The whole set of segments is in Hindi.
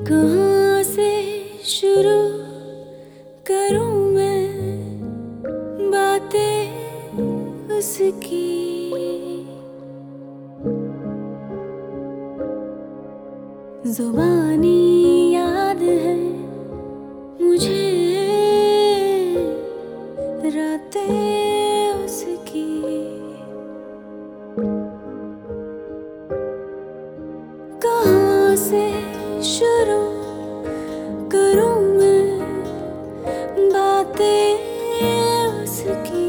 कहाँ से शुरू करूं मैं बातें उसकी। जुबानी याद है मुझे रातें उसकी। कहाँ से शुरू करूं मैं बातें उसकी।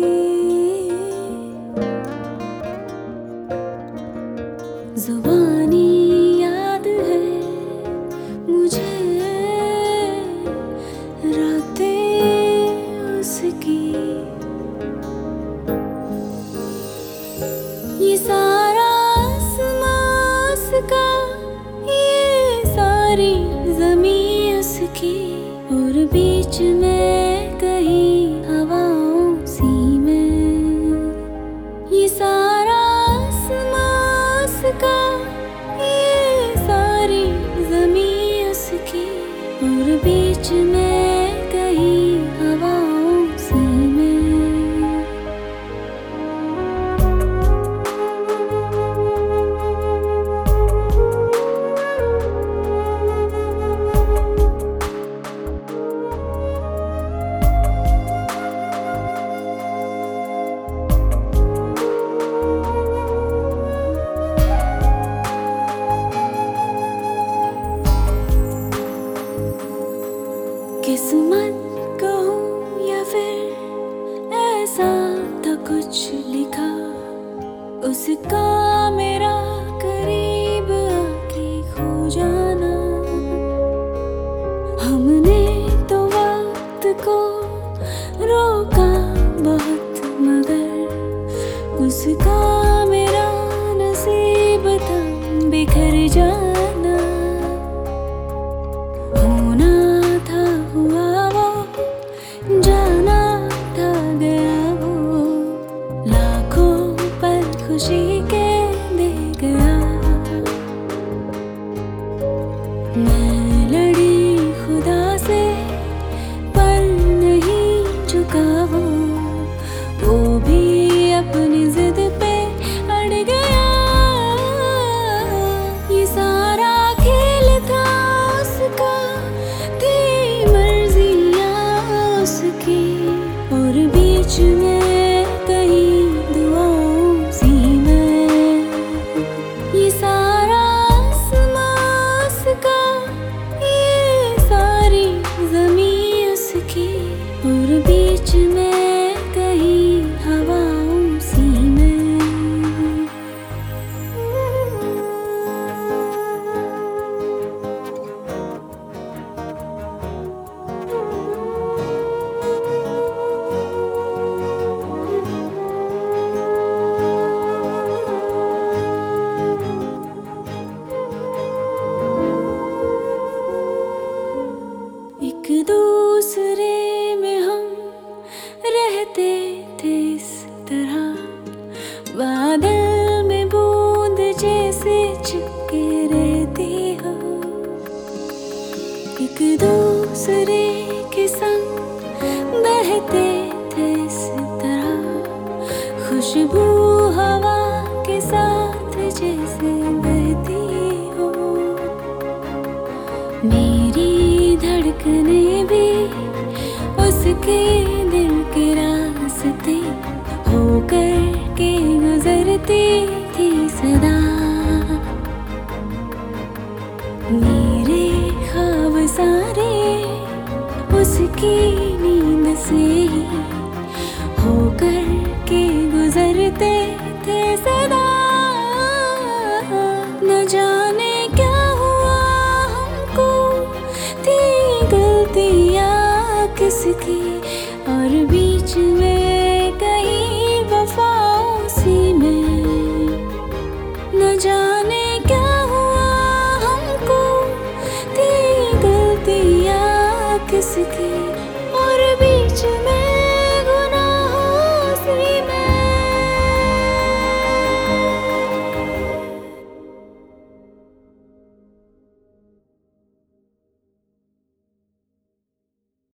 जुबानी याद है मुझे रातें उसकी। ये सारा आसमां उसका, ये सारी ज़मीं उसकी, और बीच में कहीं हवाओं सी में। ये सारा आसमां उसका, ये सारी ज़मीं उसकी, और बीच में कहीं हवाओं सी में। किस्मत कहूँ या फिर ऐसा था कुछ लिखा, उसका मेरा करीब आके खो जाना। हमने तो वक्त को रोका बहुत, मगर उसका मेरा नसीब था बिखर जाना। खुशी के दे गया मैं, लड़ी खुदा से पर नहीं झुका वो भी अपनी जिद पे अड़ गया। ये सारा खेल था उसका, थी मर्जियाँ उसकी, और बीच में कहीं और बीच में कहीं हवाओं सी में। एक दूसरे रहते थे इस तरह, बादल में बूंद जैसे चिपके रहते हो। एक दूसरे के संग बहते थे इस तरह, खुशबू हवा के साथ जैसे बहती हो। मेरी धड़कने भी उसके दिल के रास्ते होकर के गुजरती थी सदा। मेरे ख्वाब सारे उसकी नींद से ही होकर के गुजरते थे सदा। न जाने क्या हुआ हमको, थी गलतियाँ किसकी, और बीच में कहीं वफाओं सी में। न जाने क्या हुआ हमको, थी गलतियाँ किसकी, और बीच